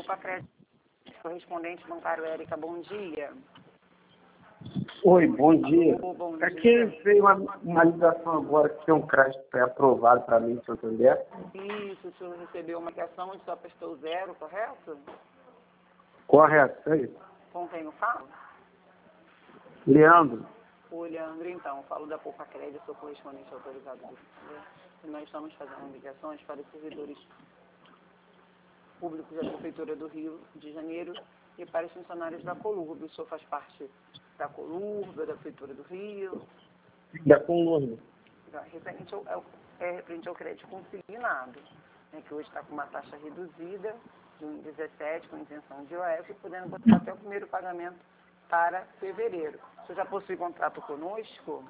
Crédito, correspondente bancário Érica, bom dia. Oi, bom dia. Alô, bom É dia. que veio uma ligação agora que tem um crédito pré-aprovado para mim, se eu entender. Isso, o senhor recebeu uma questão e só prestou 0, correto? Correto, é isso. Com quem eu falo? Leandro, O Leandro, então, falo da Poupa Crédito, sou correspondente autorizado do FIA, e nós estamos fazendo ligações para os servidores públicos da Prefeitura do Rio de Janeiro e para os funcionários da Colurb. O senhor faz parte da Colurb, da Prefeitura do Rio, da Colônia. referente ao crédito consignado, né, que hoje está com uma taxa reduzida de 1,17 com isenção de IOF, podendo botar até o primeiro pagamento para fevereiro. O senhor já possui contrato conosco?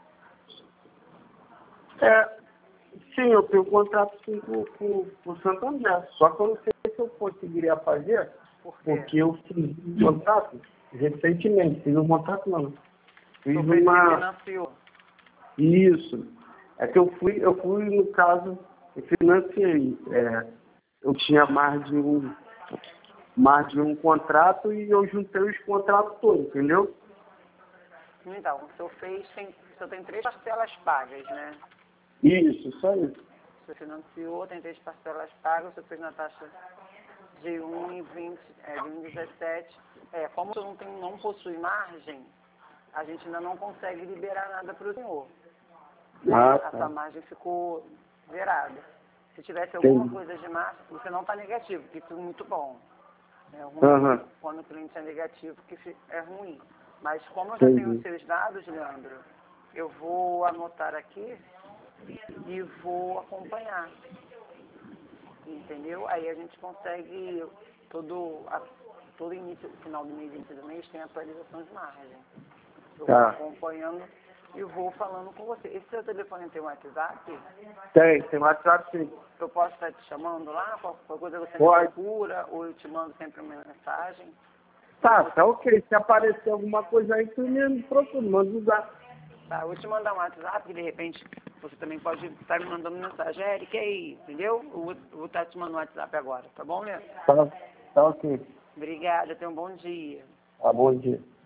Sim, eu tenho contrato com o Santander, só que eu não sei se eu conseguiria fazer, Por quê? porque eu fiz um contrato recentemente, fiz um contrato não. Fiz O senhor financiou. Isso. É que eu fui no caso, eu financiei. Eu tinha mais de um contrato e eu juntei os contratos todos, entendeu? Então, o senhor tem 3 parcelas pagas, né? Isso aí. O senhor financiou, tem 3 parcelas pagas, o senhor fez na taxa de 1,20, de 1,17. Como o senhor não possui margem, a gente ainda não consegue liberar nada para o senhor. Tá. Essa margem ficou zerada. Se tivesse alguma Entendi. coisa de margem, você não está negativo, que isso é muito bom. É ruim quando o cliente é negativo, que é ruim. Mas como eu já tenho os seus dados, Leandro, eu vou anotar aqui e vou acompanhar. Entendeu? Aí a gente consegue todo início, final do mês, início do mês, tem atualização de margem. Eu vou acompanhando e vou falando com você. Esse seu telefone tem um WhatsApp? Tem WhatsApp sim. Eu posso estar te chamando lá? Qualquer coisa você me Pode. procura ou eu te mando sempre uma mensagem? Tá ok. Se aparecer alguma coisa aí, tu me procura, manda usar. Tá, eu vou te mandar um WhatsApp, que de repente você também pode estar me mandando mensagem. Eric, e aí, entendeu? Eu vou estar te mandando um WhatsApp agora, tá bom, Leandro? Tá ok. Obrigada, tenha um bom dia. Tá, bom dia.